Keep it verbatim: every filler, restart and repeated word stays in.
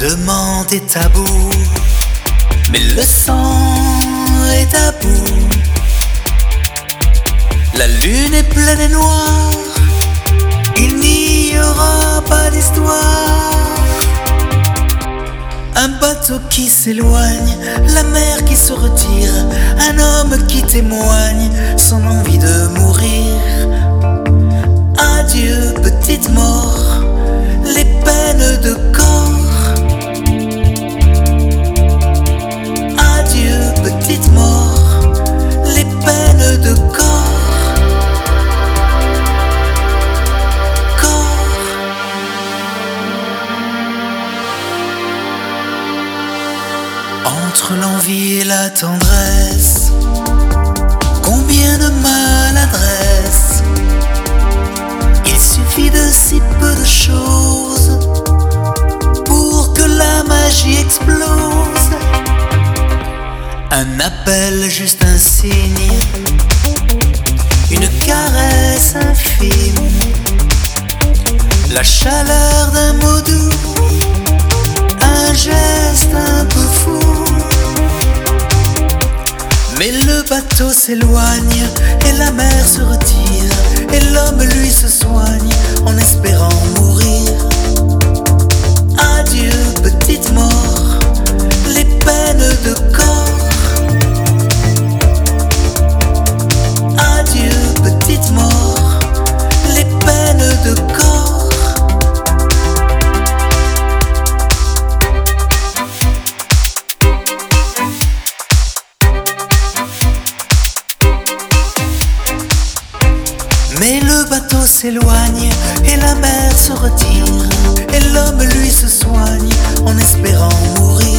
demande est tabou, mais le sang est à bout. La lune est pleine et noire, il n'y aura pas d'histoire. Un bateau qui s'éloigne, la mer qui se retire, un homme qui témoigne son envie de mourir. Adieu petite mort, les peines de corps. Adieu petite mort, les peines de corps. Entre l'envie et la tendresse, combien de maladresse. Il suffit de si peu de choses pour que la magie explose. Un appel, juste un signe, une caresse infime, la chaleur d'un mot doux, un geste un peu fou. Mais le bateau s'éloigne et la mer se retire, et l'homme lui se soigne en espérant mourir. Adieu petite mort, les peines de corps. Adieu petite mort, les peines de corps. Mais le bateau s'éloigne et la mer se retire, et l'homme lui se soigne en espérant mourir.